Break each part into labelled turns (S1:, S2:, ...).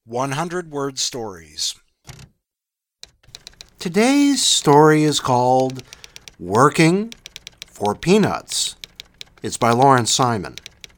S1: 100-word stories.
S2: Today's story is called Working for Peanuts. It's by Lawrence Simon.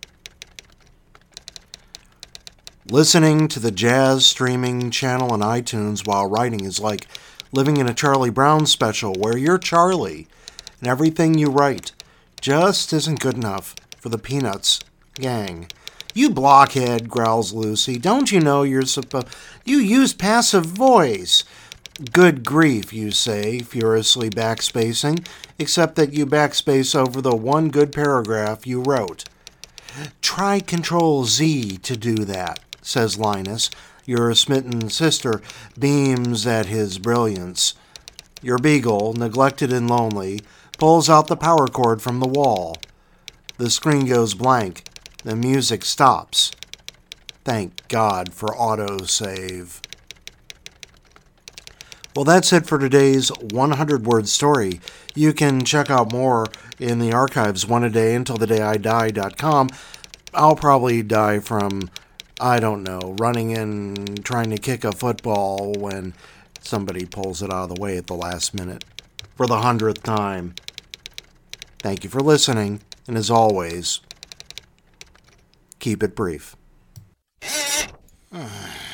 S2: Listening to the jazz streaming channel on iTunes while writing is like living in a Charlie Brown special where you're Charlie and everything you write just isn't good enough for the Peanuts gang. "You blockhead," growls Lucy. "Don't you know you're supposed... You use passive voice." "Good grief," you say, furiously backspacing, except that you backspace over the one good paragraph you wrote. "Try Control-Z to do that," says Linus. Your smitten sister beams at his brilliance. Your beagle, neglected and lonely, pulls out the power cord from the wall. The screen goes blank. The music stops. Thank God for autosave. Well, that's it for today's 100-word story. You can check out more in the archives oneadayuntilthedayidie.com. I'll probably die from, I don't know, running in trying to kick a football when somebody pulls it out of the way at the last minute for the 100th time. Thank you for listening, and as always, keep it brief.